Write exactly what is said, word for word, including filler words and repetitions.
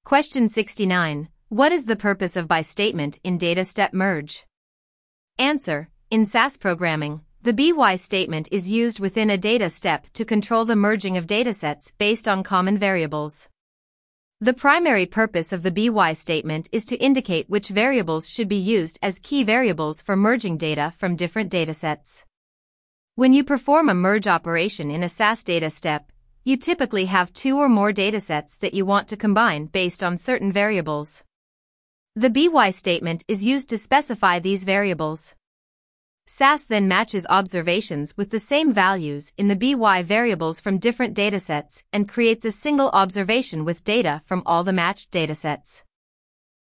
Question sixty-nine. What is the purpose of by statement in data step merge? Answer. In S A S programming, the by statement is used within a data step to control the merging of datasets based on common variables. The primary purpose of the by statement is to indicate which variables should be used as key variables for merging data from different datasets. When you perform a merge operation in a S A S data step, you typically have two or more datasets that you want to combine based on certain variables. The by statement is used to specify these variables. S A S then matches observations with the same values in the by variables from different datasets and creates a single observation with data from all the matched datasets.